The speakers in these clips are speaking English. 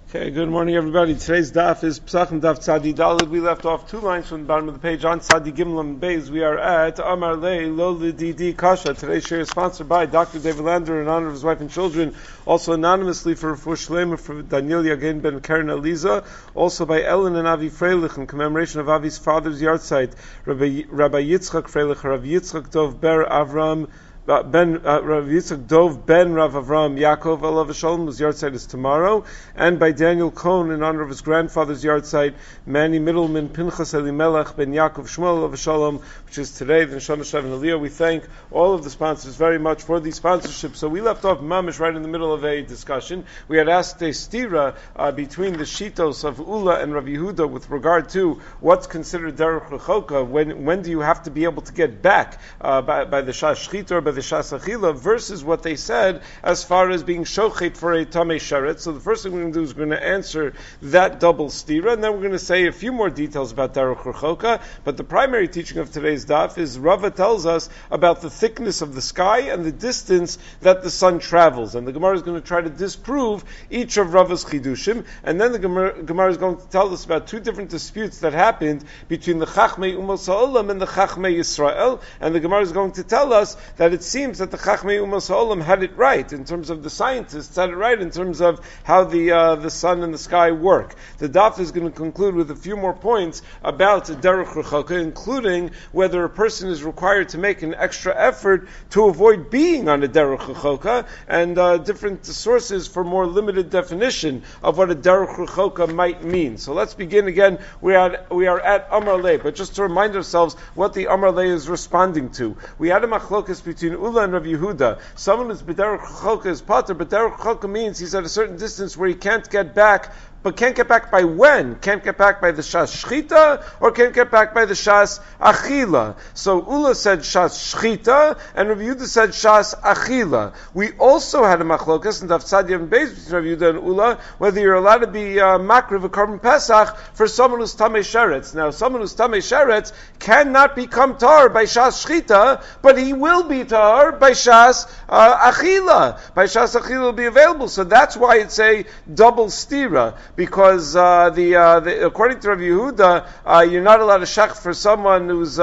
Okay, good morning everybody. Today's daf is Pesachim Daf Tzadi Daled. We left off 2 lines from the bottom of the page on Tzadi Gimel and Beis. We are at Amar Lei Lo Lididi Kasha. Today's share is sponsored by Dr. David Lander in honor of his wife and children. Also anonymously for Refuah Shlema for Daniel Yagen ben Karen Eliza. Also by Ellen and Avi Freilich in commemoration of Avi's father's yahrzeit. Rabbi Yitzchak Freilich, Rav Yitzchak Dov Ber Avram Rav Yitzchak Dov ben Rav Avram Yaakov Alav Shalom, whose yahrzeit is tomorrow, and by Daniel Cohn in honor of his grandfather's yahrzeit, Manny Middleman Pinchas Elimelech ben Yaakov Shmuel Alav Shalom, which is today, the Neshama Shav and Aliyah. We thank all of the sponsors very much for these sponsorships. So we left off mamish right in the middle of a discussion. We had asked a stira between the shitos of Ula and Rav Yehuda with regard to what's considered derech rechoka. When do you have to be able to get back by the shas shchita or by the shas achila versus what they said as far as being shochet for a tamei sheret. So the first thing we're going to do is we're going to answer that double stira, and then we're going to say a few more details about derech rechoka. But the primary teaching of today's daf is Rava tells us about the thickness of the sky and the distance that the sun travels, and the Gemara is going to try to disprove each of Rava's chidushim, and then the Gemara is going to tell us about two different disputes that happened between the Chachmei Umas Ha'olam and the Chachmei Yisrael, and the Gemara is going to tell us that it seems that the Chachmei Umas Ha'olam had it right in terms of the scientists, had it right in terms of how the sun and the sky work. The daf is going to conclude with a few more points about derech rechoka, including whether a person is required to make an extra effort to avoid being on a derech rechoka, and different sources for more limited definition of what a derech rechoka might mean. So let's begin again. We are at Amar Lei, but just to remind ourselves what the Amar Lei is responding to. We had a machlokas between Ula and Rav Yehuda. Someone who's b'derech rechoka is pater, but derech rechoka means he's at a certain distance where he can't get back. But can't get back by when? Can't get back by the shas shchita, or can't get back by the shas achila. So Ula said shas shchita, and Rav Yehuda said shas achila. We also had a machlokas in Daf Tzadi and Beis between Rav Yehuda and Ula, whether you're allowed to be makriv a korban pesach for someone who's tamei sheretz. Now, someone who's tamei sheretz cannot become tar by shas shchita, but he will be tar by shas achila. By shas achila will be available. So that's why it's a double stira. Because according to Rav Yehuda, you're not allowed to shech for someone who's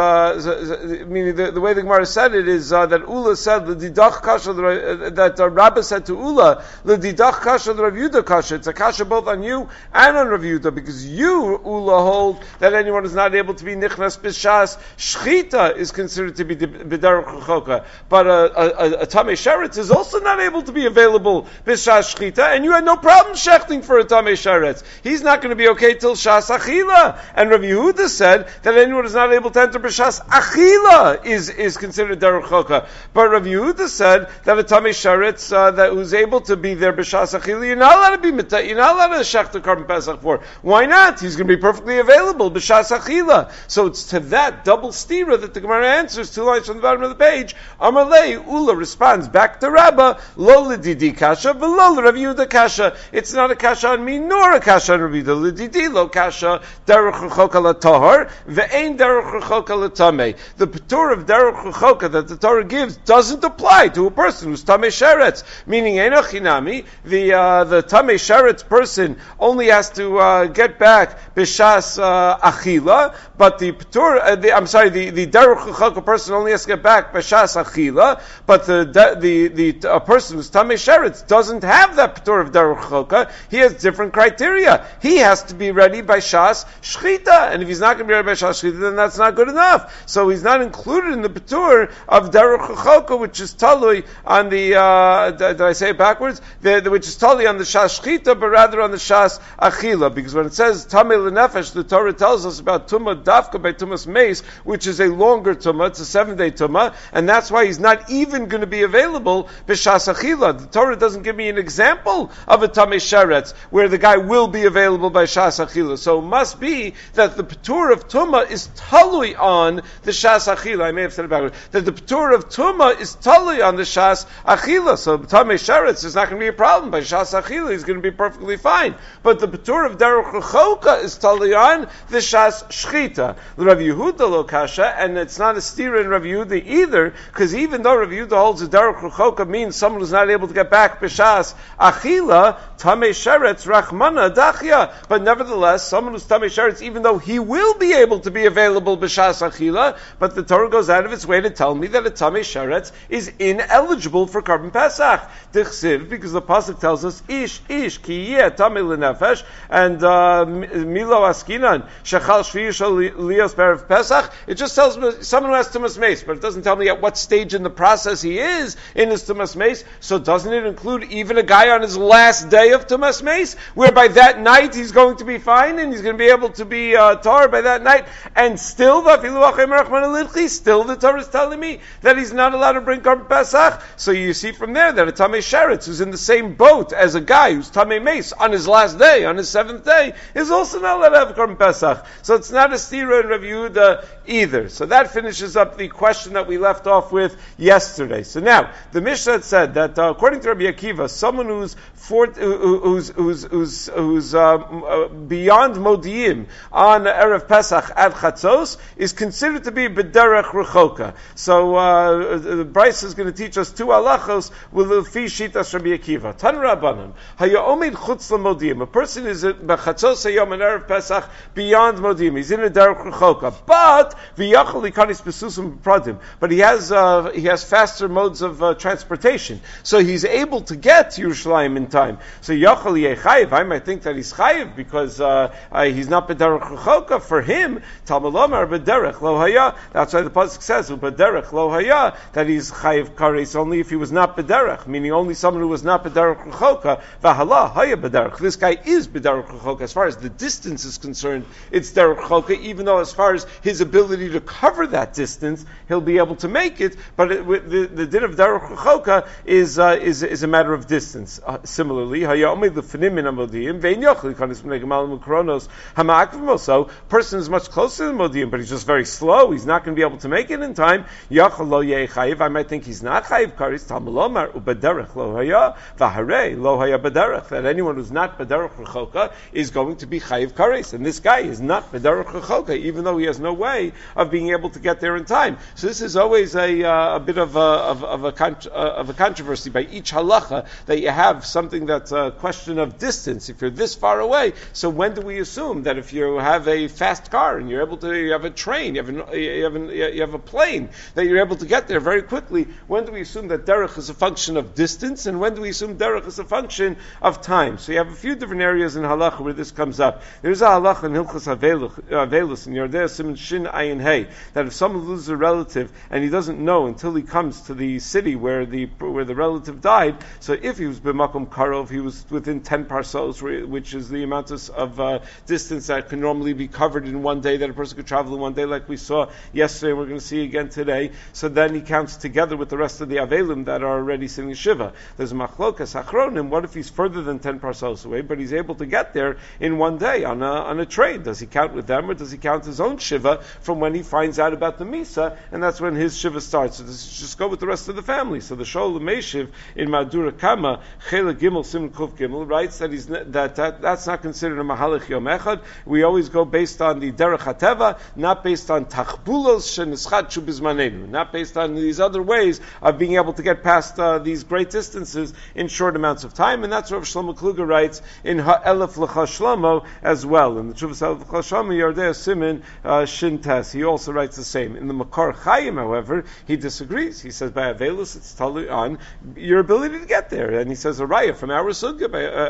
meaning the way the Gemara said it is that Ula said l'didach kasha that Rabbah said to Ula l'didach kasha Rav Yehuda kasha. It's a kasha both on you and on Rav Yehuda, because you Ula hold that anyone who's not able to be nichnas b'shas shchita is considered to be b'derech rechoka, but a tamei sheretz is also not able to be available b'shas shchita, and you had no problem shechting for a tamei sheretz. He's not going to be okay till shas achila. And Rav Yehuda said that anyone who's not able to enter b'shas achila is considered derech rechoka. But Rav Yehuda said that a tamei sheretz that who's able to be there b'shas achila, you're not allowed to be you're not allowed to shech the korban pesach for. Why not? He's going to be perfectly available b'shas achila. So it's to that double stira that the Gemara answers 2 lines from the bottom of the page. Amar Lei, Ula responds back to Rabbah, lo l'didi kasha v'lo l'Rav Yehuda kasha. It's not a kasha on me nor a kasha on Rav Yehuda. L'didi lo kasha derech rechoka l'tahor ve'ein derech rechoka l'tamei. The patur of derech rechoka that the Torah gives doesn't apply to a person who's tamei sheretz. Meaning enoch hinami, the tamei sheretz person only has to get back b'shas achila, but the patur, the derech rechoka person only has to get back b'shas achila, but the person who's tamei sheretz doesn't have that patur of derech rechoka. He has different criteria. He has to be ready by shas shchita, and if he's not going to be ready by shas shchita, then that's not good enough. So he's not included in the patur of derech rechoka, which is talui on the did I say it backwards? Which is talui on the shas shchita, but rather on the shas achila, because when it says tamei lenefesh, the Torah tells us about tumah dafka by tumas meis, which is a longer tumah. It's a 7-day tumah, and that's why he's not even going to be available b'shas achila. The Torah doesn't give me an example of a tamei sheretz where the guy will be available by shas achila. So it must be that the patur of tumah is talui on the shas achila. I may have said it backwards. That the patur of tumah is talui on the shas achila. So tamei sheretz is not going to be a problem. By shas achila, he's going to be perfectly fine. But the patur of derech rechoka is talui on the shas shchita. Rav Yehuda lo kasha, and it's not a stira in Rav Yehuda either, because even though Rav Yehuda holds a derech rechoka means someone who's not able to get back b'shas achila, tamei sheretz rachman Rabana Dachya. But nevertheless, someone who's Tamei Sheretz, even though he will be able to be available b'shas achila, but the Torah goes out of its way to tell me that a Tamei Sheretz is ineligible for Korban Pesach. Dichsiv, because the pasuk tells us ish ki yeh Tamei lenefesh, and Milo Askinan Shechal Shvius Lios Berev Pesach. It just tells me someone who has Tumas Meis, but it doesn't tell me at what stage in the process he is in his Tumas Meis. So doesn't it include even a guy on his last day of Tumas Meis, whereby that night he's going to be fine and he's going to be able to be tar by that night, and still the Torah is telling me that he's not allowed to bring Korban Pesach. So you see from there that a Tamei Sheretz who's in the same boat as a guy who's Tamei Meis on his last day, on his seventh day, is also not allowed to have Korban Pesach. So it's not a stira in Rav Yehuda either. So that finishes up the question that we left off with yesterday. So now the Mishnah said that according to Rabbi Akiva, someone who's beyond Modi'im on Erev Pesach at Chatzos is considered to be b'derech rechoka. So the Bryce is going to teach us two halachos with the fi shitas Rabbi Akiva. Tan Rabbanan hayomid chutz l'Modi'im. A person is b'Chatzos hayom on Erev Pesach beyond Modi'im. He's in a derech rechoka, but v'yachal likanis besusum pradim. But he has faster modes of transportation, so he's able to get to Yerushalayim in time. So yachal yechayiv. I might think that he's chayiv because he's not b'derech rechoka. For him, Talmud Lomar b'derech lo haya. That's why the pasuk says b'derech lo haya, that he's chayiv kares only if he was not b'derech, meaning only someone who was not b'derech rechoka. V'hala haya b'derech. This guy is b'derech rechoka. As far as the distance is concerned, it's derech rechoka. Even though as far as his ability to cover that distance, he'll be able to make it. But the din of derech rechoka is a matter of distance. Similarly, person is much closer than Modi'im, but he's just very slow. He's not going to be able to make it in time. I might think he's not chayiv karis. That anyone who's not b'derech rechoka is going to be chayiv karis, and this guy is not b'derech rechoka, even though he has no way of being able to get there in time. So this is always a bit of a controversy by each halacha, that you have something that's a question of distance. If you're this far away, so when do we assume that if you have a fast car and you have a train, you have a plane, that you're able to get there very quickly? When do we assume that derech is a function of distance, and when do we assume derech is a function of time? So you have a few different areas in halacha where this comes up. There's a halacha in Hilchos Avelus in Yordei Siman Shin Ayin Hey, that if someone loses a relative and he doesn't know until he comes to the city where the relative died, so if he was b'makom karov, he was within 10 parsos, which is the amount of distance that can normally be covered in one day, that a person could travel in one day, like we saw yesterday and we're going to see again today. So then he counts together with the rest of the avelim that are already sitting in Shiva. There's a machlokas achronim. What if he's further than 10 parsos away, but he's able to get there in one day on a train? Does he count with them, or does he count his own Shiva from when he finds out about the Misa, and that's when his Shiva starts? So does he just go with the rest of the family? So the Shol Meshiv in Madura Kama Chela Gimel Sim Kuf Gimel writes that that's not considered a Mahalach Yom Echad. We always go based on the Derech HaTeva, not based on Tachbulos Shenischad Shubizmanenu, not based on these other ways of being able to get past these great distances in short amounts of time. And that's what Shlomo Kluger writes in Ha'elef L'cha Shlomo as well. In the Tshuvas Ha'elef L'cha Shlomo, Yordei Siman Shin Tes, he also writes the same. In the Makar Chaim, however, he disagrees. He says by Avelus it's totally on your ability to get there, and he says a raya from our sugya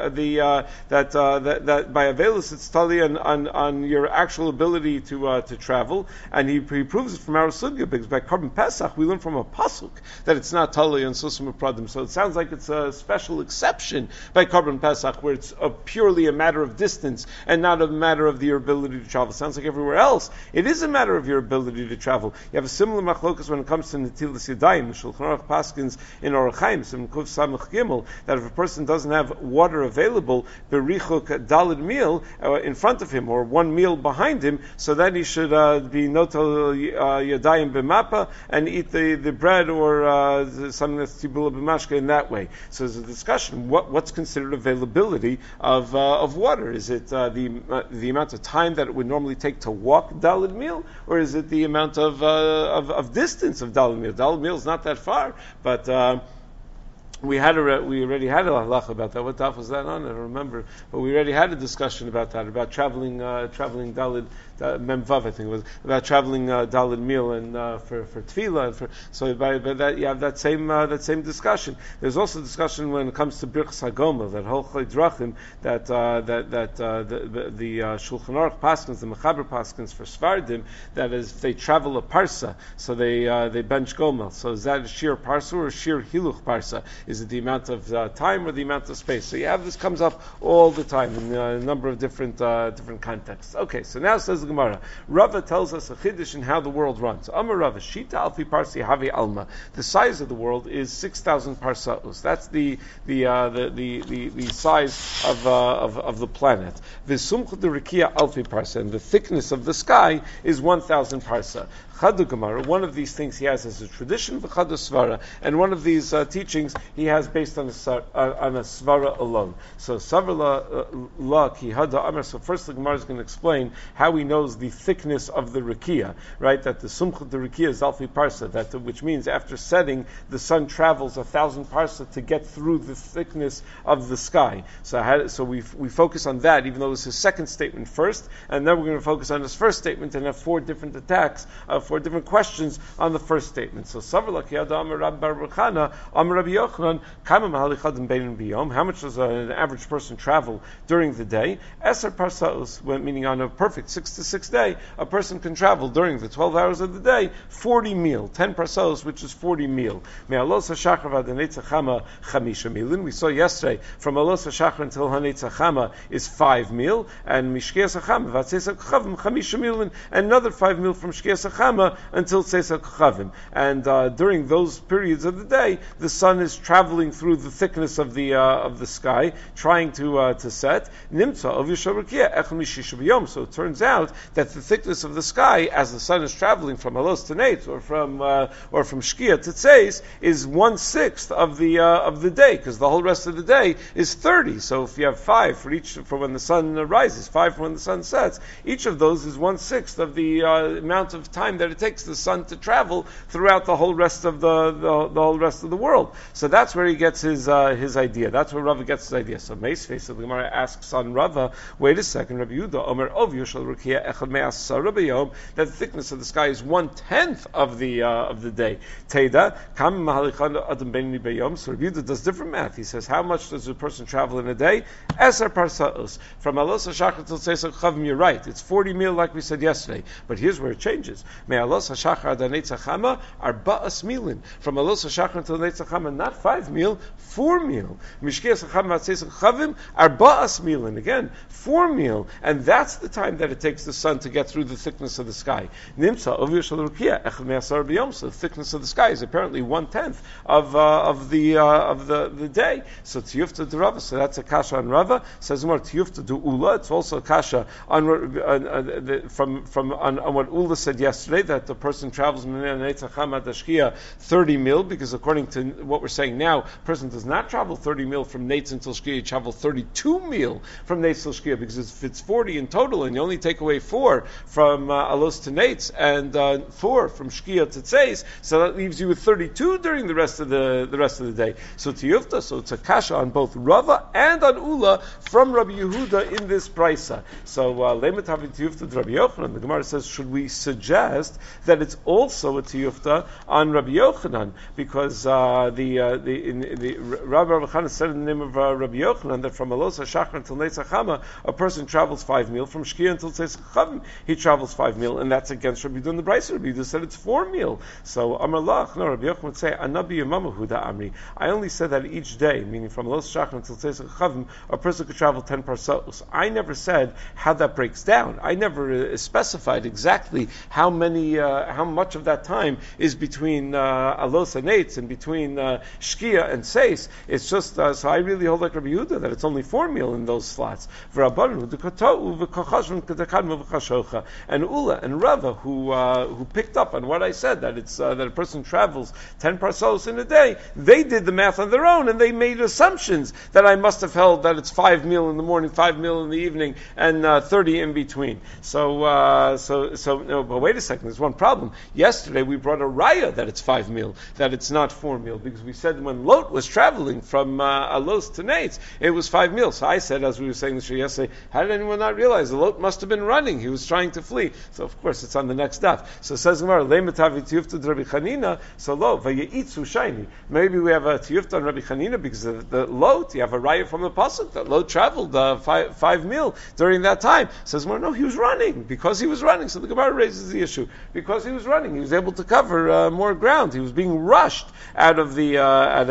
that by Avelus it's totally on your actual ability to travel, and he proves it from our sugya because by Korban Pesach we learn from a pasuk that it's not totally on susum pradim. So it sounds like it's a special exception by Korban Pesach where it's purely a matter of distance and not a matter of your ability to travel. It sounds like everywhere else it is a matter of your ability to travel. You have a similar machlokas when it comes to Netilas Yadayim. Shulchan Aruch paskins in Orach Chaim Sim Kuf Samach Gimel that if a person doesn't have water available, berichuk dalid meal in front of him or one meal behind him, so then he should be notal yadayim b'mapa and eat the bread or something that's tibula b'mashka in that way. So there's a discussion. What's considered availability of water? Is it the amount of time that it would normally take to walk dalid meal, or is it the amount of distance of dalid meal? Dalid meal is not that far, but we already had a halacha about that. What daf was that on? I don't remember, but we already had a discussion about that, about traveling Dalid Memvav, I think it was, about traveling Dalid Meal and for Tefillah, and so by that you have that same discussion. There's also discussion when it comes to Birchas Hagomel, that whole Cholei Drachim, that the Shulchan Aruch paskins, the Mechaber paskins for Sfardim, that is, if they travel a parsa, so they bench Gomel. So is that a sheer parsa or a sheer hiluch parsa? Is it the amount of time or the amount of space? So you have this comes up all the time in a number of different contexts. Okay, so now says the Gemara. Rava tells us a chiddush in how the world runs. Amar Rava, Shita alfi parsi havi alma. The size of the world is 6,000 parsaos. That's the size of the planet. V'sumchut derikia alfi parsa, and the thickness of the sky is 1,000 parsa. Chadu Gemara, one of these things he has as a tradition, v'chadu svara, and one of these teachings he has based on a svara alone. So savra la ki hada amar. So first the Gemara is going to explain how he knows the thickness of the rikia, right? That the sumchut the rikia is alfi parsa, which means after setting the sun travels 1,000 parsa to get through the thickness of the sky. So we focus on that, even though this is his second statement first, and then we're going to focus on his first statement and have four different attacks. 4 different questions on the first statement. So, how much does an average person travel during the day? Eser parsaos, meaning on a perfect 6 to 6 day, a person can travel during the 12 hours of the day 40 meal, 10 parsaos, which is 40 meal. We saw yesterday from Alos HaShachar until Hanetz HaChama is 5 meal, and Mishkias HaChama, Vatzeis HaKochavim, Chamisha meal, and another 5 meal from Shkias HaChama until Tzeis HaKochavim. And during those periods of the day, the sun is traveling through the thickness of the sky, trying to set. Nimtza of Yishabrakia Echel Mishisha B'Yom. So it turns out that the thickness of the sky, as the sun is traveling from Alos to Neitz, or from Shkia to Tzeis, is 1/6 of the day, because the whole rest of the day is 30. So if you have 5 for when the sun rises, 5 for when the sun sets, each of those is 1/6 of the amount of time that it takes the sun to travel throughout the whole rest of the whole rest of the world. So that's where he gets his idea. That's where Rava gets his idea. So Meisfei, the Gemara asks on Rava, wait a second, Rabbi Yehuda, Omer Ov Yoshel Rukia Echad Me'asara B'Yom, that the thickness of the sky is 1/10 of the day. Teida Kam Mahalichan Adam Beini B'Yom. So Rabbi Yehuda does different math. He says, how much does a person travel in a day? Eser parsaos. From Alos HaShachar till Tzeis HaKochavim, you're right. It's 40 meal, like we said yesterday. But here's where it changes. Me'alos HaShachar ad Hanetz HaChama arba'as milin. From Alos HaShachar until Hanetz HaChama, not 5 meal, 4 meal. Mishkias HaChama Vatzeis HaKochavim arba'as milin. Again, 4 meal. And that's the time that it takes the sun to get through the thickness of the sky. Nimtza of Yoshel Rukia Echad Me'asar B'Yom. So the thickness of the sky is apparently 1/10 of the day. So Tiyufta de Rava. So that's a kasha on Rava. Says more Tiyufta de Ula. It's also a kasha on what Ula said yesterday, that the person travels 30 mil, because according to what we're saying now, a person does not travel 30 mil from Neitz until Shkia, you travel 32 mil from Neitz till Shkia, because if it's 40 in total, and you only take away 4 from Alos to Neitz, and 4 from Shkia to Tzeis, so that leaves you with 32 during the rest of the day. So Tiyufta, so it's a kasha on both Rava and on Ula from Rabbi Yehuda in this brisa. So Leimet Havi Tiyufta to Rabbi Yochanan. The Gemara says, should we suggest that it's also a tiyufta on Rabbi Yochanan, because the Rabbi Chanan said in the name of Rabbi Yochanan that from Alos HaShachar until Neitz HaChama a person travels 5 meal, from Shkia until Tzeis HaKochavim he travels 5 meal, and that's against Rabbi Yehuda in the Brisa. Rabbi Yehuda said it's 4 meal. So Amar Lach, no, Rabbi Yochanan would say Anabi Yemama Huda Amri. I only said that each day, meaning from Alos HaShachar until Tzeis HaKochavim a person could travel 10 parsaos. I never said how that breaks down. I never specified exactly how much of that time is between Alos and Neitz and between Shkia and Seis. It's just so I really hold like Rabbi Yehuda that it's only 4 meal in those slots. And Ula and Rava, who picked up on what I said, that it's that a person travels 10 parsaos in a day, they did the math on their own and they made assumptions that I must have held that it's 5 meal in the morning, 5 meal in the evening, and 30 in between. So no, but wait a second. there's one problem. Yesterday we brought a raya that it's 5 mil, that it's not 4 mil, because we said when Lot was traveling from Alos to Nates, it was 5 mil. So I said, as we were saying this yesterday, how did anyone not realize the Lot must have been running? He was trying to flee. So of course it's on the next daf. So it says Gemara, Leimatavi tiyufta Rabbi Chanina, so lo, vayitzu shayni. Maybe we have a tiyufta on Rabbi Chanina because of the Lot, you have a raya from the pasuk that Lot traveled 5 mil during that time. Says Gemara, no, he was running. Because he was running. So the Gemara raises the issue. Because he was running, he was able to cover more ground. He was being rushed out of the out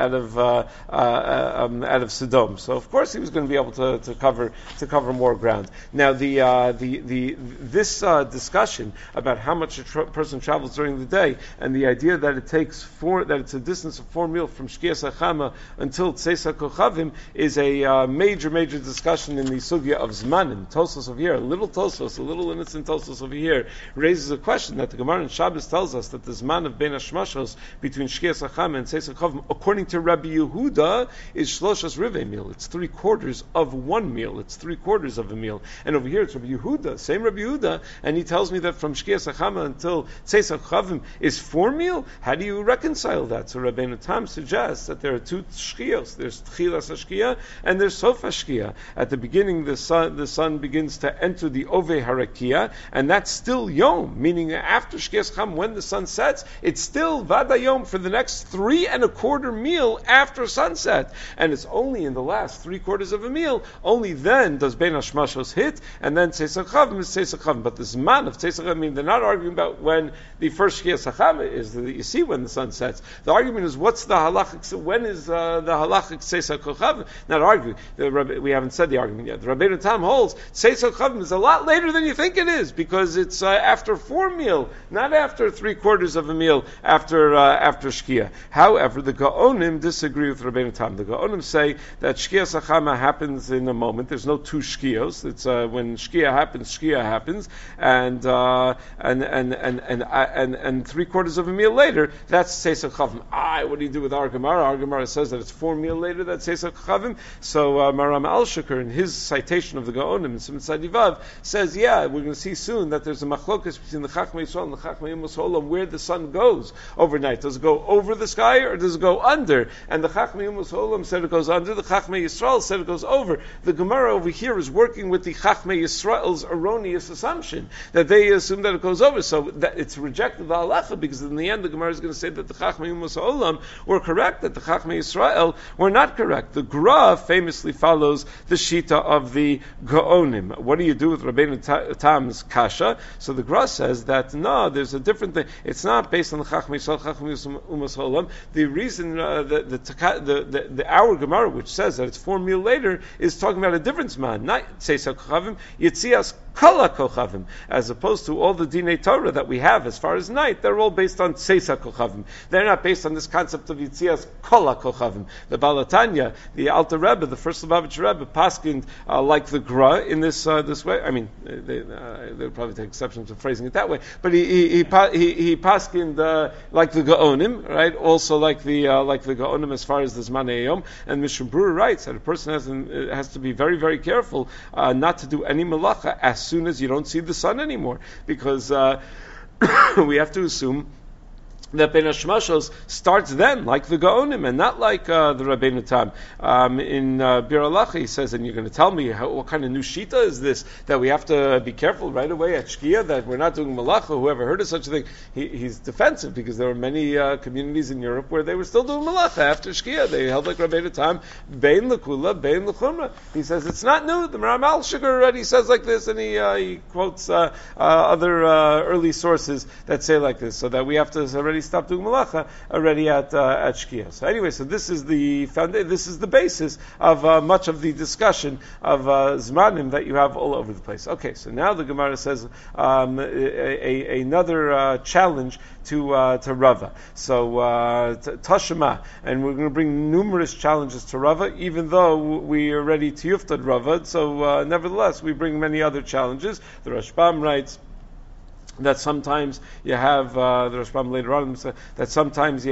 of Sodom. So of course he was going to be able to cover more ground. Now this discussion about how much a person travels during the day and the idea that it's a distance of 4 mil from Shkias HaChama until Tzeis HaKochavim is a major discussion in the sugya of Zmanim. Tosfos over here, a little innocent Tosfos over here raises a question that the Gemara in Shabbos tells us that the Zman of Ben Hashmashos between Shkias HaChama and Tzeis HaKochavim, according to Rabbi Yehuda, is Shloshas Rivei meal. It's 3/4 of 1 meal. It's 3/4 of a meal. And over here it's Rabbi Yehuda, same Rabbi Yehuda, and he tells me that from Shkias HaChama until Tzeis HaKochavim is 4 meal. How do you reconcile that? So Rabbeinu Tam suggests that there are 2 shkios. There's Tchilas HaShkia and there's Sof HaShkia. At the beginning, the sun begins to enter the Ove Harakia, and that's still Yom, meaning after Shkias HaChama, when the sun sets, it's still Vada Yom for the next 3.25 meal after sunset. And it's only in the last 3/4 of a meal, only then does Ben Hashmashos hit, and then Tzeis HaKochavim is Tzeis HaKochavim. But this man of Tzeis HaKochavim, I mean, they're not arguing about when the first Shkias HaChama is, that you see when the sun sets. The argument is, what's the halachic, when is the halachic Tzeis HaKochavim? Not arguing. We haven't said the argument yet. The Rabbeinu Tam holds, Tzeis HaKochavim is a lot later than you think it is, because it's after 4 meal, not after 3/4 of a meal after Shkia. However, the Gaonim disagree with Rabbeinu Tam. The Gaonim say that Shkias HaChama happens in a moment. There's no 2 Shkios. It's when Shkia happens, and 3/4 of a meal later, that's Tzeis HaKochavim. What do you do with our Gemara? Our Gemara says that it's 4 meal later, that's Tzeis HaKochavim. So Maram Al-Shakir, in his citation of the Gaonim in Simon Sadivav, says, we're going to see soon that there's a machlokas between the Chachmei Yisrael and the Chachmei Umas Olam where the sun goes overnight. Does it go over the sky or does it go under? And the Chachmei Umas Olam said it goes under, the Chachmei Yisrael said it goes over. The Gemara over here is working with the Chachmei Yisrael's erroneous assumption that they assume that it goes over. So that it's rejected the halacha, because in the end the Gemara is going to say that the Chachmei Umas Olam were correct, that the Chachmei Yisrael were not correct. The Gra famously follows the Shita of the Gaonim. What do you do with Rabbeinu Tam's Kasha? So the Gra says that no, there's a different thing. It's not based on the Chachmei Yisrael, Chachmei Umas Olam. The reason the our Gemara, which says that it's 4 meal later, is talking about a different man, not Tzeis HaKochavim, Yitzias Kol HaKochavim, as opposed to all the Dinei Torah that we have as far as night. They're all based on Tzeis HaKochavim. They're not based on this concept of Yitzias Kol HaKochavim. The Balatanya, the Alter Rebbe, the first Lubavitcher Rebbe, paskind like the Gra in this way. I mean, they'll probably take exception to phrasing it that way, but he paskind like the Gaonim, right? Also like the Gaonim as far as the Zmanei Yom. And Mishnah Berurah writes that a person has to be very, very careful not to do any malacha as soon as you don't see the sun anymore, because we have to assume that Ben Hashmashos starts then, like the Gaonim, and not like the Rabbeinu Tam. In Bir Halacha, he says, and you're going to tell me what kind of new shita is this, that we have to be careful right away at Shkia, that we're not doing malacha. Whoever heard of such a thing, he's defensive, because there were many communities in Europe where they were still doing malacha after Shkia. They held like Rabbeinu Tam, Bein L'Kula, Bein L'Chumra. He says it's not new. The Maram Al-Shakir already says like this, and he quotes other early sources that say like this, so that we have to already stop doing malacha already at Shkia. So anyway, so this is the this is the basis of much of the discussion of Zmanim that you have all over the place. Okay, so now the Gemara says another challenge to Rava. So Tashema, and we're going to bring numerous challenges to Rava, even though we are ready to Yuftad Rava. So nevertheless, we bring many other challenges. The Rashbam writes that sometimes you have the Rashbam later on that sometimes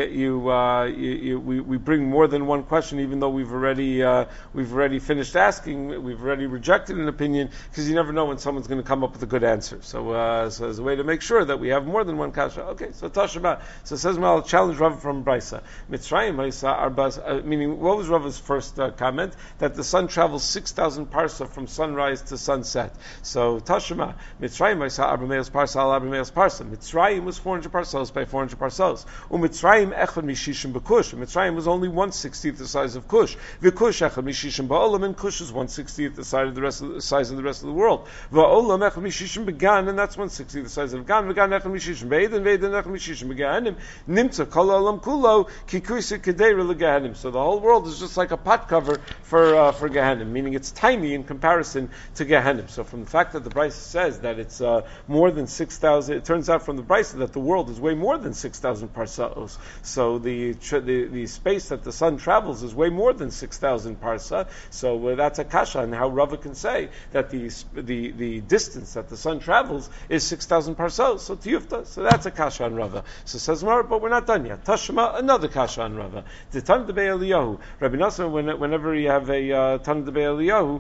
we bring more than one question, even though we've already finished asking, we've already rejected an opinion, because you never know when someone's going to come up with a good answer. So as a way to make sure that we have more than one kasha. Okay, so Tashaba. So it says, "I'll challenge Rav from Brisa." Mitzrayim Arbas, meaning what was Rav's first comment? That the sun travels 6,000 parsa from sunrise to sunset. So Tashaba, Mitzrayim Arbameos parsa. Mitzrayim was 400 parcels by 400 parcels. Mitzrayim echad mishishim b'kush. Mitzrayim was only 1/60th the size of Kush. V'kush echad mishishim ba'olam, and Kush is 1/60th the size of the rest of the world. Va'olam echad mishishim b'gan, and that's 1/60th the size of Gan. V'gan echad mishishim b'eden, v'eden echad mishishim b'ganim. Nimtza kol olam kulo kikuisa kedera l'ganim. So the whole world is just like a pot cover for Gehenim, meaning it's tiny in comparison to Gehenim. So from the fact that the Brisa says that it's more than 6,000, it turns out from the Brisa that the world is way more than 6,000 parsaos. So the space that the sun travels is way more than 6,000 parsa. So that's a kasha, and how Rava can say that the distance that the sun travels is 6,000 parsaos. So tiyufta, so that's a kasha on Rava. So says Mar, but we're not done yet. Tashma, another kasha on Rava. The Tan de Eliyahu, Rabbi Nassim, whenever you have a Tan de Eliyahu,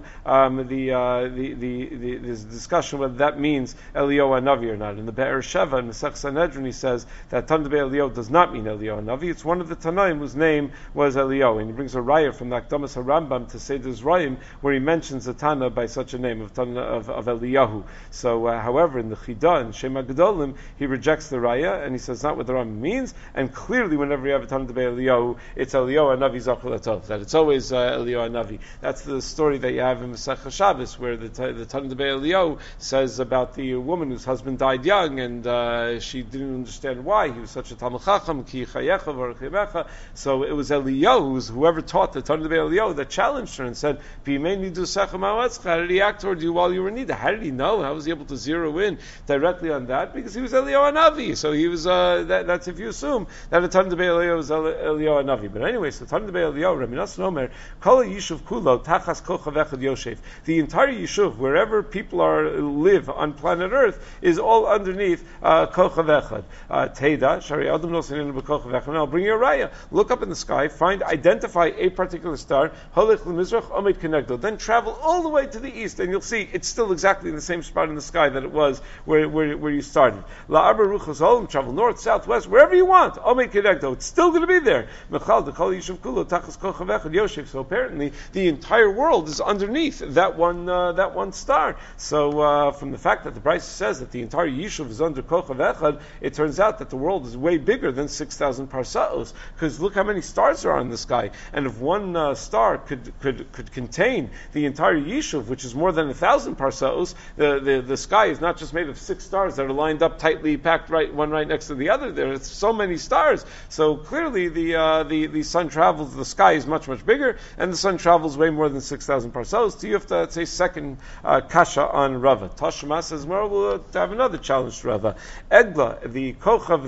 there's a discussion whether that means Eliyahu Navi or not. In the Be'er Sheva, in the Sech Sanhedrin, he says that Tan de Eliyahu does not mean Eliyahu Navi. It's one of the Tanaim whose name was Eliyahu. And he brings a raya from the Akdamas HaRambam to say there's Rayim where he mentions a Tana by such a name of Eliyahu. So, however, in the Chidah and Shema Gedolim, he rejects the raya and he says not what the Rambam means. And clearly, whenever you have a Tan de Eliyahu, it's Eliyahu Navi Zachul Atov. That it's always Eliyahu Navi. That's the story that you have in Masech Shabbos, where the Tan de Eliyahu says about the woman whose husband died young, and she didn't understand why he was such a Talmud Chacham. Ki chayecha v'archimecha. So it was Eliyahu, whoever taught the Tanna de Eliyahu, that challenged her and said, "B'imei nidu sechem ha'atzcha." How did he act toward you while you were in need? How did he know? How was he able to zero in directly on that? Because he was Eliyahu Navi. So he was. That's if you assume that the Tanna de Eliyahu was Eliyahu Navi. But anyway, so Tanna de Eliyahu, Rabbi Nassim Omer, Kol Yishuv Kulo Tachas Kochav Echad Yoshev. The entire Yishuv, wherever people live on planet Earth, is all underneath Kochav Echad. Teida, Shari Adam Nosin B'Kochav Echad. I'll bring you a raya. Look up in the sky, identify a particular star, Halech L'Mizrach Omid Kenegdo. Then travel all the way to the east, and you'll see it's still exactly in the same spot in the sky that it was where you started. La'arba Ruchas Olam, travel north, south, west, wherever you want. Omid Kenegdo. It's still going to be there. Mechal Dekol Yishuv Kulo Tachas Kochav Echad Yoshev. So apparently, the entire world is underneath that one star. So from the fact that the Brisa says that the entire Yishuv is under Kochav Echad, it turns out that the world is way bigger than 6,000 parsaos. Because look how many stars there are in the sky, and if one star could contain the entire Yishuv, which is more than 1,000 parsaos, the sky is not just made of 6 stars that are lined up tightly packed one right next to the other. There's so many stars. So clearly the sun travels. The sky is much bigger, and the sun travels way more than 6,000 parsaos. So you have to say second kasha on Rava. Tashma says, well, we'll have another challenge to Rava. Egla, the kochav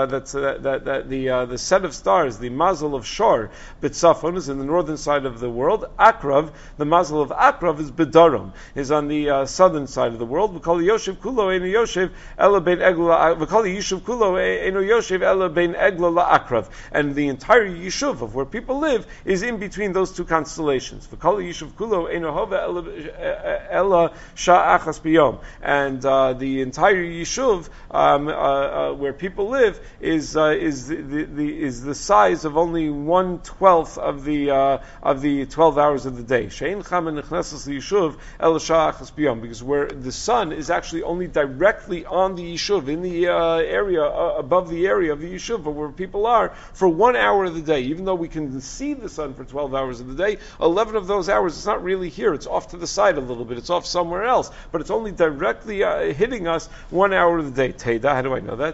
the set of stars, the mazel of Shor, B'tzafon, is in the northern side of the world. Akrav, the mazel of Akrav is B'darom, is on the southern side of the world. V'kol Yoshev Kulo Einu Yoshev Ela Bein Egla. V'kol Yishuv Kulo Einu Yoshev Ela Bein Egla LaAkrav, and the entire Yishuv of where people live is in between those two constellations. V'kol Yishuv Kulo Einu Hova Ela Sha'achas B'yom, and the entire Yishuv where people live is the size of only 1/12 of the 12 hours of the day. Shein Chama Nechnesas Yishuv El Sha'achas B'yom, because where the sun is actually only directly on the Yishuv, in the area above the area of the Yishuv where people are, for 1 hour of the day. Even though we can see the sun for 12 hours of the day, 11 of those hours it's not really here. It's off to the side a little bit. It's off somewhere else, but it's only directly hitting us 1 hour of the day. Teida, how do I know that?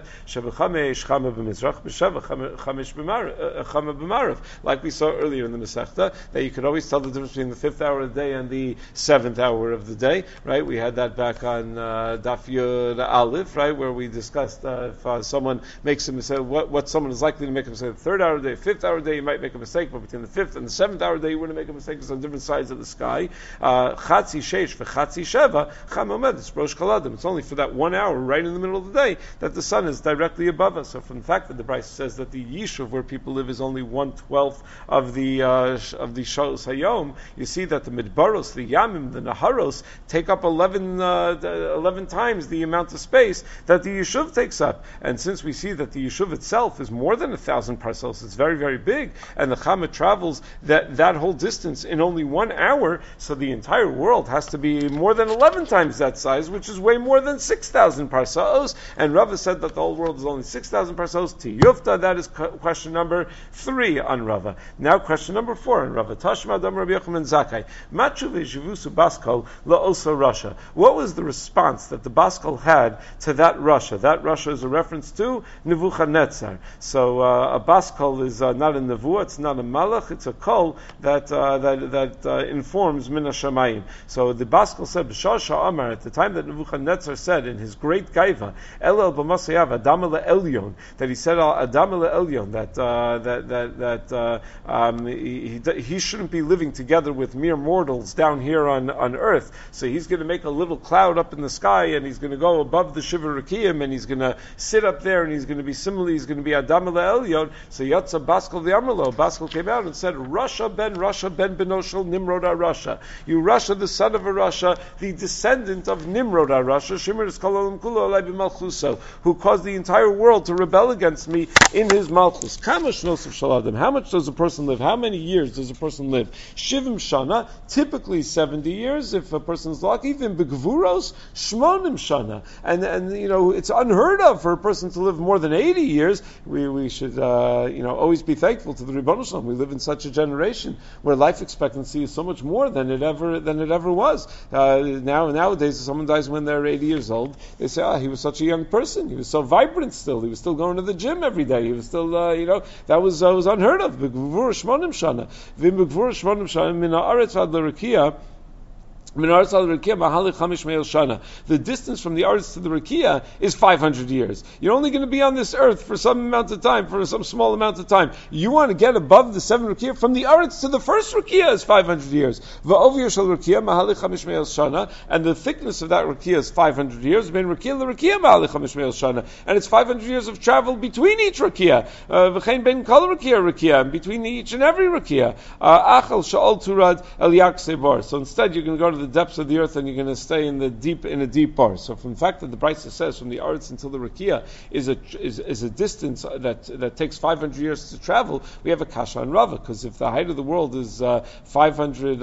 Like we saw earlier in the Masechta, that you could always tell the difference between the 5th hour of the day and the 7th hour of the day, right? We had that back on Daf Yud Aleph, right, where we discussed if someone makes a mistake, what someone is likely to make a mistake. The 3rd hour of the day, 5th hour of the day, you might make a mistake, but between the 5th and the 7th hour of the day, you wouldn't make a mistake. It's on different sides of the sky. Chatzi Sheish v'Chatzi Sheva Cham Omed. It's Rosh Chaladim. It's only for that 1 hour hour, right in the middle of the day, that the sun is directly above us. So from the fact that the Bryce says that the Yishuv where people live is only 1/12 of the Shalos Hayom, you see that the Midbaros, the Yamim, the Naharos take up 11 times the amount of space that the Yishuv takes up. And since we see that the Yishuv itself is more than 1,000 parselos, it's very, very big, and the Chama travels that whole distance in only 1 hour, so the entire world has to be more than 11 times that size, which is way more than 6,000 parselos. And Rava said that the whole world is only 6,000 parselos. Tiyufta, that is question number 3 on Rava. Now question number 4 on Rava. Tashma Adam Rabbi Yochanan Zakkai. Machu ve'jivusu Baskal la'osa Russia. What was the response that the Baskal had to that Russia? That Russia is a reference to Nebuchadnezzar. So a Baskal is not a Nevuah, it's not a Malach, it's a Kol that informs Min HaShamayim. So the Baskal said, B'shah Sha'amar, at the time that Nebuchadnezzar said in his great Gaiva, Elel b'masayav Adam Elyon, that he said Adam Elyon, that he shouldn't be living together with mere mortals down here on earth. So he's going to make a little cloud up in the sky, and he's going to go above the Shiva Rakiyim, and he's going to sit up there, and he's going to be similarly, he's going to be Adam Elyon. So Yatza Baskal the Amrlo, Baskal came out and said, Russia ben Benoshel Nimrod Russia. You Russia, the son of a Russia, the descendant of Nimrod Russia, Shimmer is Kololam Kulo Alai b'Malchuso, who caused the entire world to rebel against me in his Malchus. Kamash Nosef Shaladim. How much does a person live? How many years does a person live? Shivim Shana, typically 70 years, if a person's lucky. Even Begvuros, Shmonim Shana. And it's unheard of for a person to live more than 80 years. We should always be thankful to the Ribbon Shalom. We live in such a generation where life expectancy is so much more than it ever was. Nowadays, if someone dies when they're 80 years old, they say, he was such a young person. He was so vibrant still. He was still going to the gym every day. He was still, that was unheard of. Begvur Shmonim Shana. Vim Begvur Shmonim Shana min ha'aretz ad l'Rakia. The distance from the Aretz to the Rakia is 500 years. You're only going to be on this earth for some amount of time, for some small amount of time. You want to get above the 7 Rakia, from the Aretz to the first Rakia is 500 years. And the thickness of that Rakia is 500 years. And it's 500 years of travel between each Rakia. And between each and every Rakia. So instead you're going to go to the depths of the earth, and you're going to stay in a deep bar. So from the fact that the Brisa says from the Aretz until the Rakia is a distance that takes 500 years to travel, we have a kasha on Rava, because if the height of the world is 500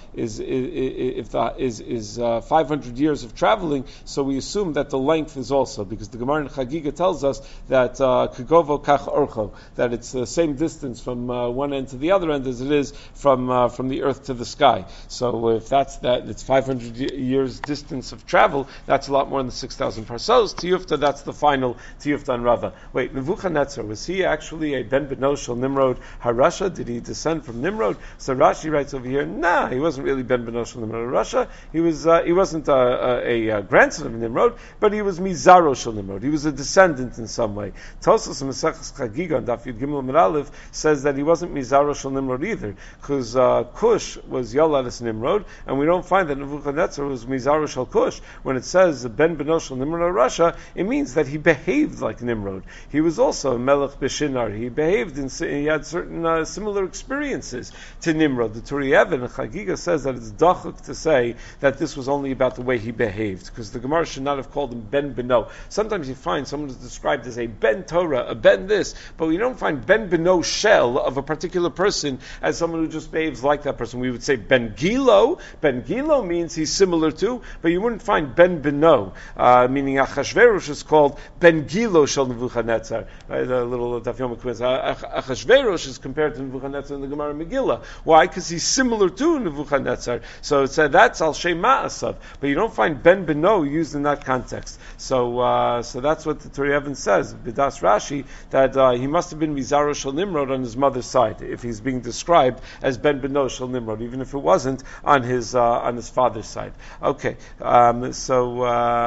500 years of traveling, so we assume that the length is also, because the Gemara in Chagiga tells us that kagovo kach orcho, that it's the same distance from one end to the other end as it is from the earth to the sky. So if that's that, it's 500 years distance of travel. That's a lot more than 6,000 parsos. Tiyufta, that's the final Tiyufta on Rava. Wait, Nebuchadnezzar, was he actually a Ben Benoshel Nimrod Harasha? Did he descend from Nimrod? So Rashi writes over here, he wasn't really Ben Benoshel Nimrod Harasha. He wasn't a grandson of Nimrod, but he was Mizaro Shel Nimrod. He was a descendant in some way. Tosos Mesechus Chagiga on Daf Yud Gimel Amud Aleph says that he wasn't Mizaro Shel Nimrod either, because Cush was Yoladas Nimrod, and we don't find that Nebuchadnezzar was Mizaro Shel Cush. When it says Ben Benoshel Nimrod Russia, it means that he behaved like Nimrod. He was also a Melech Beshinar. He had certain similar experiences to Nimrod. The Turei Even Chagiga says that it's dachuk to say that this was only about the way he behaved, because the Gemara should not have called him Ben Beno. Sometimes you find someone is described as a Ben Torah, a Ben this, but we don't find Ben Beno Shel of a particular person as someone who just behaves like that person. We would say Ben Gilo. Ben Gilo means he's similar to, but you wouldn't find Ben Beno, meaning Achashverosh is called Ben Gilo Shel Nebuchadnezzar. Right? A little Daf Yomi quiz. Achashverosh is compared to Nebuchadnezzar in the Gemara Megillah. Why? Because he's similar to Nebuchadnezzar. So it said that's Al Shem Ma'asav, but you don't find Ben Beno used in that context. So that's what the Turei Even says, Bidas Rashi, that he must have been Mizaro Shel Nimrod on his mother's side, if he's being described as Ben Beno Shel Nimrod, even if it wasn't on his on his father's side. Okay, so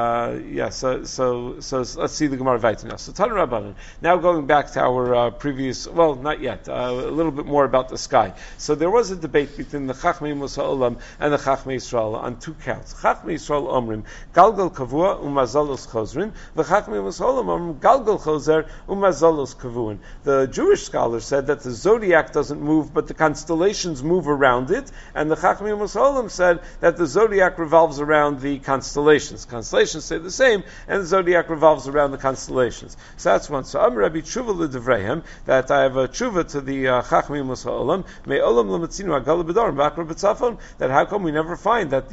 let's see the Gemara Vayta now. So Tanu Rabbanan. Now going back to our previous, well, not yet, a little bit more about the sky. So there was a debate between the Chachmei Musa Olam and the Chachmei Yisrael on two counts. Chachmei Yisrael Omrim Galgal Kavua Umazalos Chozrin. The Chachmei Musa Olam Omrim Galgal Chozer Umazalos Kavuin. The Jewish scholars said that the zodiac doesn't move, but the constellations move around it, and the Chachmei Musa Olam said that the zodiac revolves around the constellations. Constellations stay the same, and the zodiac revolves around the constellations. So that's one. So Amar Rabbi Tshuva l'Devreihem, that I have a tshuva to the Chachmei Musa Olam, Me Olam l'Matzinu Agala B'Dar B'Akra B'Tzafon, that how come we never find that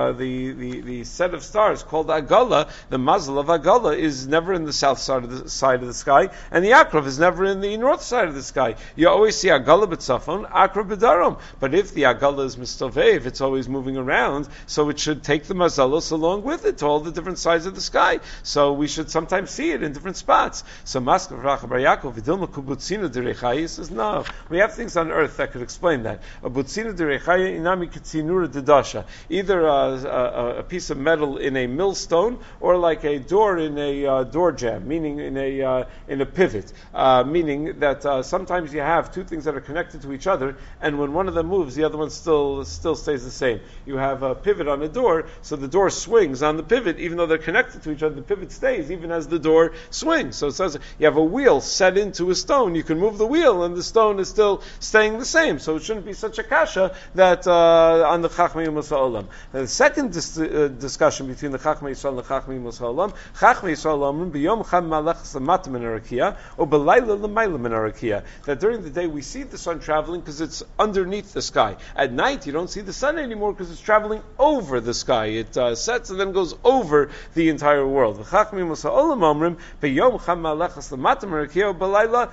the set of stars called Agala, the mazel of Agala, is never in the south side of the sky, and the Akrav is never in the north side of the sky. You always see Agala B'Tzafon, Akrav B'Darom. But if the Agala is Mistovev, it's always moving around, so it should take the mazalos along with it to all the different sides of the sky. So we should sometimes see it in different spots. So Maskav Racha Bar Yaakov Vidilma Kubutzina Derechai says no. We have things on earth that could explain that. A Butzina Derechai Inami Kitzinura Dedasha. Either a piece of metal in a millstone or like a door in a door jamb, meaning in a pivot, meaning that sometimes you have two things that are connected to each other, and when one of them moves, the other one still stays the same. You have a pivot on a door, so the door swings on the pivot, even though they're connected to each other. The pivot stays even as the door swings. So it says you have a wheel set into a stone. You can move the wheel, and the stone is still staying the same. So it shouldn't be such a kasha that on the Chachmei Musa Olam. The second discussion between the Chachmei Yisrael and the Chachmei Musa Olam, Chachmei Yisrael Omrim b'yom cham malachas l'mata min harakia or b'layla l'mayla min harakia. That during the day we see the sun traveling because it's underneath the sky. At night you don't see the sun anymore because it's traveling over the sky. It sets and then goes over the entire world. The Chachmei Musa Olam Omrim b'yom cham malachas l'mata min harakia or b'layla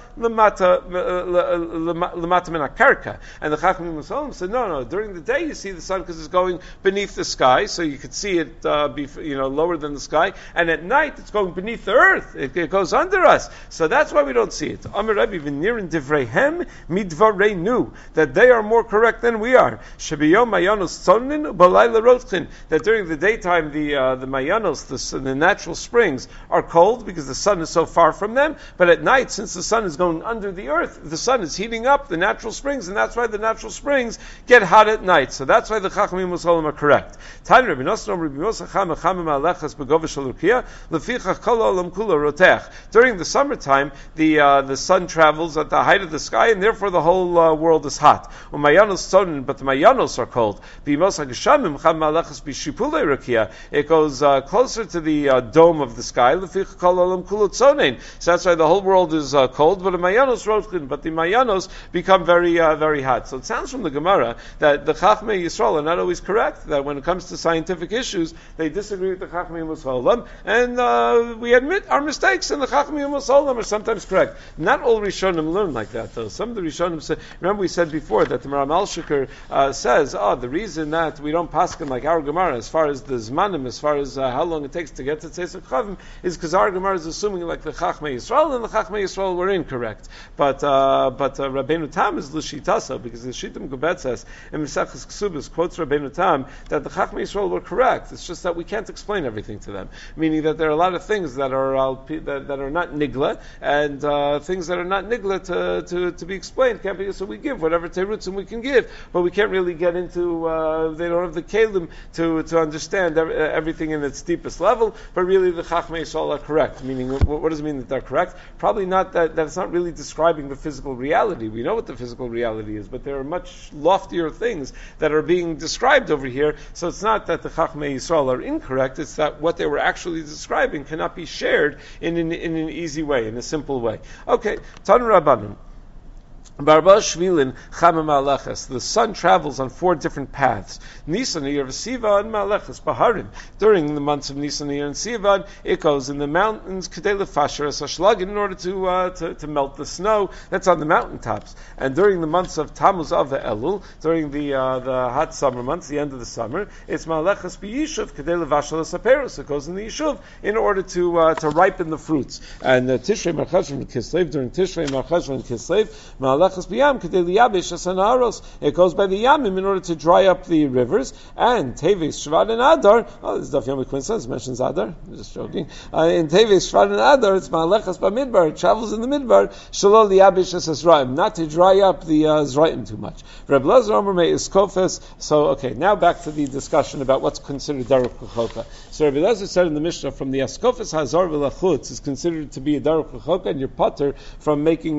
l'mata min hakarka. And the Chachmei Musa Olam said no. During the day you see the sun because it's going beneath the sky, so you could see it lower than the sky, and at night it's going beneath the earth. It goes under us, so that's why we don't see it. Amar Rabbi v'nirin divreihem midvareinu, that they are more correct than we are. Shebiyom mayanos tzonin b'layla rotchin, that during the daytime the mayanos, the natural springs, are cold because the sun is so far from them, but at night, since the sun is going under the earth, the sun is heating up the natural springs, and that's why the natural springs get hot at night. So that's why the Chachmei Musa Olam are correct. During the summertime, the sun travels at the height of the sky, and therefore the whole world is hot. But the mayanos are cold. It goes closer to the dome of the sky. So that's why the whole world is cold. But the mayanos become very very hot. So it sounds from the Gemara that the Chachmei Yisrael are not always correct, that when it comes to scientific issues, they disagree with the Chachmei Musa Olam, and we admit our mistakes, and the Chachmei Musa Olam are sometimes correct. Not all Rishonim learn like that, though. Some of the Rishonim say, remember we said before that the Maram Al-Shikr says, the reason that we don't paskin like our Gemara, as far as the Zmanim, as far as how long it takes to get to Tzeisak Chavim, is because our Gemara is assuming like the Chachmei Yisrael, and the Chachmei Yisrael were incorrect. But Rabbeinu Tam is L'Shitasa, because the Shitam Gubet says, in Mesechus Ksubas, quotes Rabbeinu Tam, that the Chachmei Yisrael were correct. It's just that we can't explain everything to them. Meaning that there are a lot of things that are not nigla, and things that are not nigla to be explained can't be. So we give whatever terutzim we can give, but we can't really get into. They don't have the kelim to understand everything in its deepest level. But really, the Chachmei Yisrael are correct. Meaning, what does it mean that they're correct? Probably not that it's not really describing the physical reality. We know what the physical reality is, but there are much loftier things that are being described over here. So it's not that the Chachmei Yisrael are incorrect, it's that what they were actually describing cannot be shared in an easy way, in a simple way. Okay, Tanu Rabbanan. The sun travels on 4 different paths. Nisan, Iyar, Sivan, and Malachas, Baharim. During the months of Nisan, Iyar, and Sivan, it goes in the mountains, Kedei Lefasher as Hashlagin, in order to melt the snow that's on the mountaintops. And during the months of Tammuz of Elul, during the hot summer months, the end of the summer, it's Malachas B'Yishuv, Kedei Levashal Saperos. It goes in the Yishuv in order to ripen the fruits. And Tishrei, Marcheshvan, and Kislev, during Tishrei, Marcheshvan, and Kislev, Malachas malachas b'yam kedei liyabish asanaros. It goes by the yamim in order to dry up the rivers. And Teves, Shvat, and Adar. Oh, this is Daf Yomi Quincy mentions Adar. I'm just joking. In Teves, Shvat, and Adar, it's malachas b'midbar. It travels in the midbar. Shalol liyabish asasraim, not to dry up the zraim too much. Reb Lezer Omer me iskofes. So okay, now back to the discussion about what's considered derech rechoka. So Reb Lezer said in the Mishnah, from the askofes hazar v'lachutz is considered to be a derech rechoka, and you're potter from bringing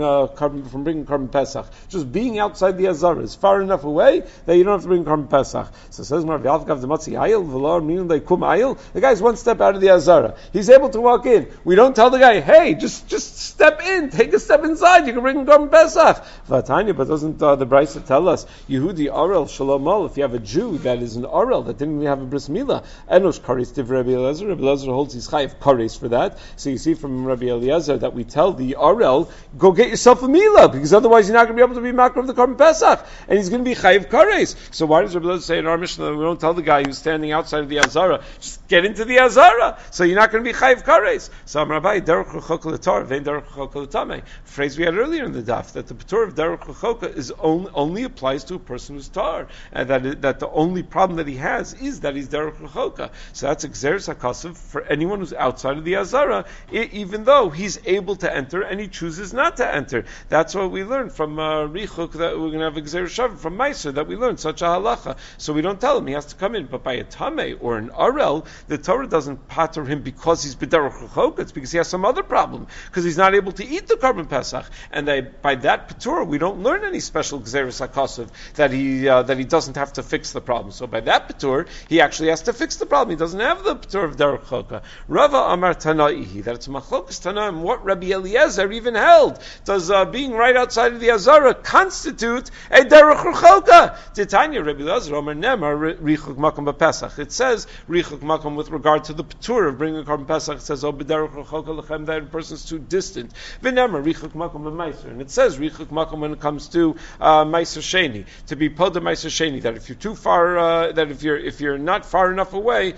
Korban Pesach. Just being outside the azara is far enough away that you don't have to bring Korban Pesach. So says Mar v'alkav demotzi ayil v'lar meaning they kum ayil. The guy's one step out of the azara. He's able to walk in. We don't tell the guy, hey, just step in, take a step inside. You can bring Korban Pesach. V'atanya, but doesn't the Brisa tell us Yehudi Orel Shalom? If you have a Jew that is an Orel that didn't even have a bris milah, enosh kares div Rabbi Eliezer. Rabbi Eliezer holds his chayiv kares for that. So you see from Rabbi Eliezer that we tell the Orel, go get yourself a milah, because otherwise you're not going to be able to be makar of the Korban Pesach, and he's going to be chayiv kares. So why does Rabbi Eliezer say in our Mishnah that we don't tell the guy who's standing outside of the azara, just get into the azara, so you're not going to be chayiv kares? So Rabbi derech rechoka l'tar vein derech rechoka l'tamei. Phrase we had earlier in the daf that the patur of derech rechoka is only applies to a person who's tar, and that the only problem that he has is that he's derech rechoka. So that's exeris hakasav for anyone who's outside of the azara, even though he's able to enter and he chooses not to enter. That's what we learned from Richuk, that we're going to have exeris shav from Meiser, that we learned such a halacha. So we don't tell him he has to come in, but by a tamei or an arel, the Torah doesn't pater him because he's b'derech rechoka. It's because he has some other problem, because he's not able to eat the Korban Pesach, and by that patur we don't learn any special gzeres hakasav that he doesn't have to fix the problem. So by that patur he actually has to fix the problem. He doesn't have the patur of derech rechoka. Rava Amar Tanaihi, that it's machlokas Tanaim what Rabbi Eliezer even held. Does being right outside of the azara constitute a derech rechoka? Titania Rabbi Eliezer Omer Nemar Richuk Makom b'Pesach. It says Richuk Makom with regard to the patur of bringing a Korban Pesach. It says b'derech rechoka lechem, that a person's too distant. V'Nemar Richuk Makom b'Meiser, and it says Richuk Makom when it comes to Meiser Sheni, to be poda Meiser Sheni, that if you're too far, that if you're not far enough away,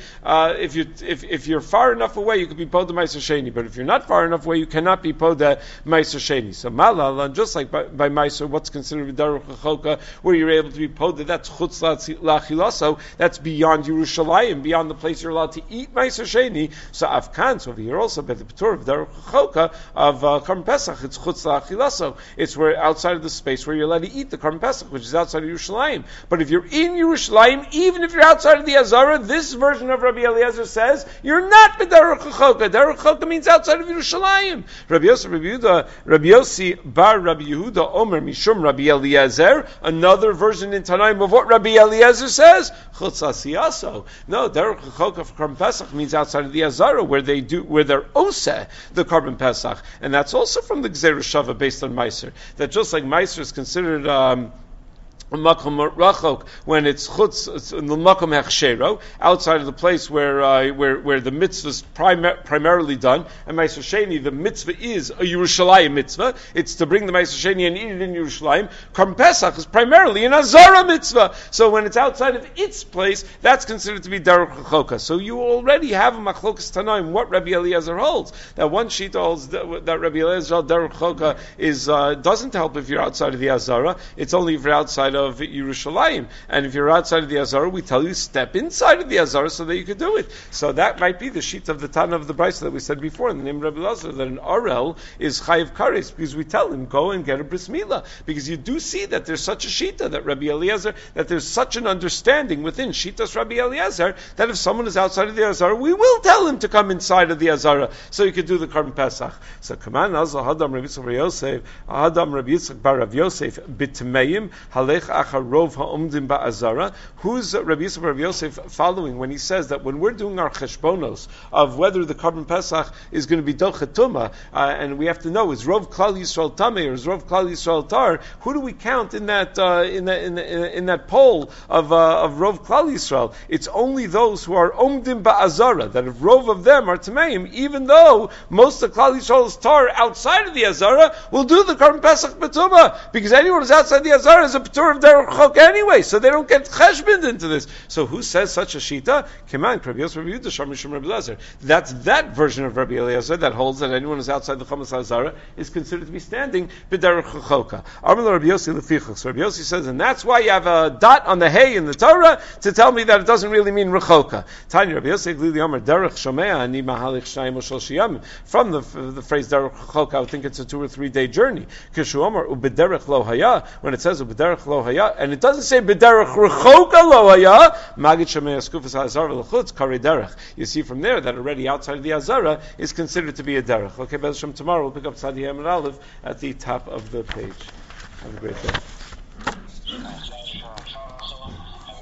if you're far enough away, you could be poda Meiser Sheni, but if you're not far enough away, you cannot be poda Meiser Sheni. So Malal, just like by Meiser, what's considered derech rechoka, where you're able to be poda, that's chutz lachilaso, that's beyond Yerushalayim, beyond the place you're allowed to eat Meiser Sheni. So Afkan, so over here also by the patur of derech rechoka of Korban Pesach, it's chutz lachilaso. It's where outside of the space where you're allowed to eat the Korban Pesach, which is outside of Yerushalayim. But if you're in Yerushalayim, even if you're outside of the azara, this version of Rabbi Eliezer says you're not b'derech rechoka. Derech rechoka means outside of Yerushalayim. Rabbi Yossi bar Rabbi Yehuda Omer Mishum Rabbi Eliezer, another version in Tanaim of what Rabbi Eliezer says, chutz asiyaso. No, derech rechoka for Korban Pesach means outside of the azara, where they're oseh the Korban Pesach, and that's also from the Gzeirah Shava based on Meiser. That just like Meiser is considered makom rachok when it's chutz in the makom hechshero, outside of the place where the mitzvah is primarily done, and Meiser Sheni, the mitzvah is a Yerushalayim mitzvah. It's to bring the Meiser Sheni and eat it in Yerushalayim. Korban Pesach is primarily an azara mitzvah. So when it's outside of its place, that's considered to be derech rechoka. So you already have a machlokas tanaim what Rabbi Eliezer holds. That one sheet holds that Rabbi Eliezer derech rechoka is doesn't help if you're outside of the azara. It's only if you're outside of Yerushalayim. And if you're outside of the azara, we tell you step inside of the azara so that you can do it. So that might be the sheet of the Tana of the Brisa that we said before in the name of Rabbi Elazar, that an Arel is chayiv kares, because we tell him go and get a bris milah, because you do see that there's such a shita that Rabbi Eliezer, that there's such an understanding within shitas Rabbi Eliezer that if someone is outside of the azara, we will tell him to come inside of the azara so you can do the Korban Pesach. So come on, Hadam Rabbi Yitzchak Bar Yosef, Hadam Rabbi Yitzchak Bar Rav Yosef bitmeim halech acharov ha'omdim ba'azara. Who's Rabbi Yitzchak Bar Rav Yosef following when he says that when we're doing our cheshbonos of whether the Korban Pesach is going to be dochet tumah, and we have to know is Rov Klal Yisrael tamei or is Rov Klal Yisrael tar? Who do we count in that in that poll of Rov Klal Yisrael? It's only those who are omdim ba'azara, that if Rov of them are tameim, even though most of Klal Yisrael is tar outside of the azara, will do the Korban Pesach b'tumah, because anyone who's outside the azara is a patur of Derech Rechoka anyway, so they don't get cheshboned into this. So who says such a shita? That's that version of Rabbi Eliezer that holds that anyone who's outside the Chamas Hazara is considered to be standing b'derech Rechoka. Rabbi Yossi says, and that's why you have a dot on the hay in the Torah to tell me that it doesn't really mean Rechoka. Tanya Rabbi Yossi derech shomea ani mahalich shayim u'shel shiyam. From the phrase derech Rechoka, I would think it's a 2 or 3 day journey. Kishu Omer u'bederech lo haya, when it says u'bederech lo haya, and it doesn't say b'derech Rechoka lo haya, magid shomea skufas hazara l'chutz kari derech. You see from there that already outside of the Hazara is considered to be a derech. Okay, Be'ez Hashem, tomorrow we'll pick up Tzadi Amud Aleph at the top of the page. Have a great day.